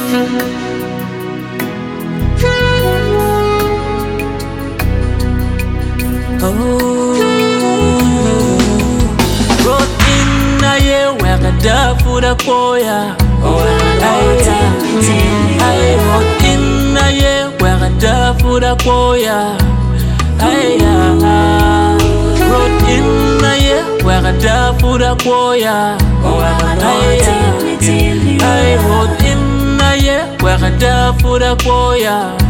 Road in a year where I die for the koya. I road in a year where I die for the koya. Road in a year where I die for the koya. I road in a year where I die for the koya.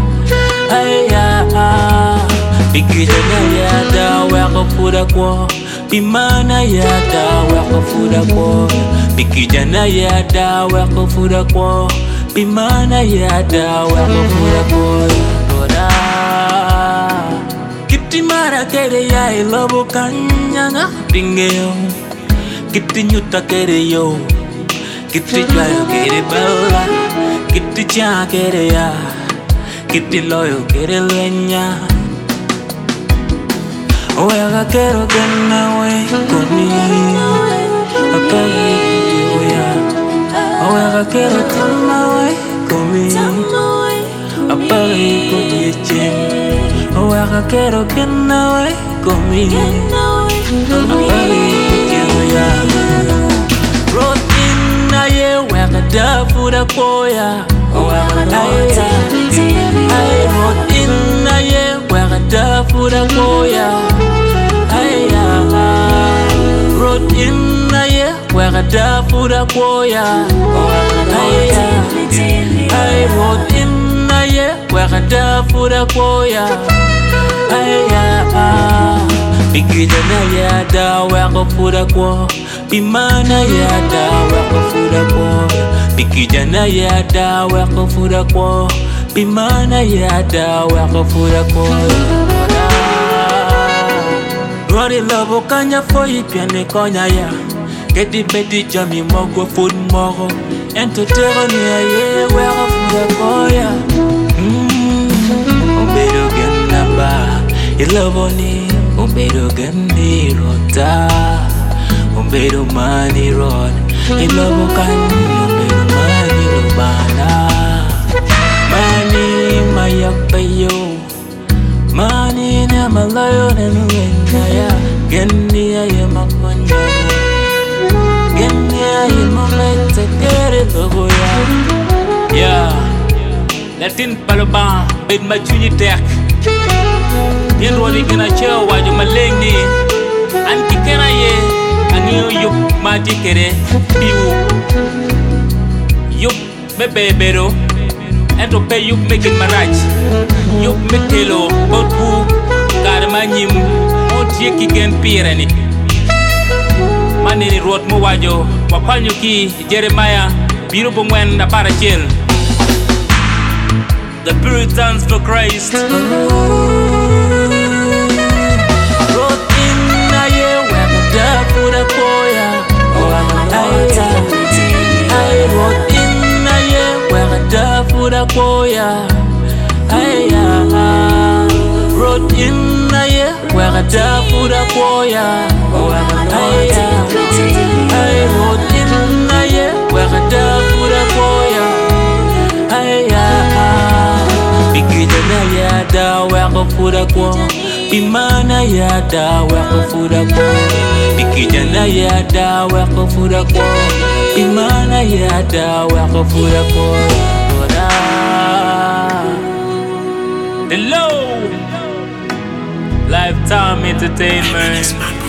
Bigida ya da waka fuda kwa Bimana ya da waka fuda kwa Bigida ya da waka fuda kwa Bimana ya da waka fuda kwa Roda Kiti mara kere ya ilobo kanyanga Bingeo Kiti nyuta kere yo Kiti jwayo kere bala Kiti cha kere ya Kiti loyo kere lenya Oya quiero que no way conmigo. Oya quiero que no way conmigo. Apague conmigo. Oya quiero que no way conmigo. Apague conmigo. Road in a year where I die for the koya. I road in a year where I die for the koya. Road in a year where I die for the koya. I road in a year where I die for the koya. Bigida na ya da waka for the kwa. Bimana ya da waka for the kwa. Bigida na ya da waka for the kwa. Bimana ya da waka for the kwa. Rodi love kanya foi piane konya ya. Gedi bedi jami mogo food mogo. Entertainment ya ye waka for the koya. Umbedo gena ba. Ilove ni umbedo geni rota. Umbedo mani rod. Ilove kanya umbedo mani lobana. Mani mayapayo. Mani na malayo na nuenaya. Geni ya makonya. Geni ya mamete kere logo ya. Yeah. Latin paloban bed machuni tek. Yen rodi gena chewa wajo malengni. Anki kena ye. Aniyo yup mati kere. Piwu. Yup bebebero. Ento pe yup mekin maraj. Yup mekelo. Botu. Karma nyim. Ot yeki gen pirani. Manini rot mo wajo. Wapalnyo ki Jeremiah. Biro bongwen na para chill. The Puritans for Christ. Road in a year where I die for the koya. I rode in a year where I die for the koya. Road in a year where I die for the koya. I rode in a year where I die for the koya. Bigida na ya da waka fuda kwa. Bimana ya da waka fuda kwa. Bigida na ya da waka fuda kwa. Bimana ya da waka fuda kwa. The Low Lifetime Entertainment.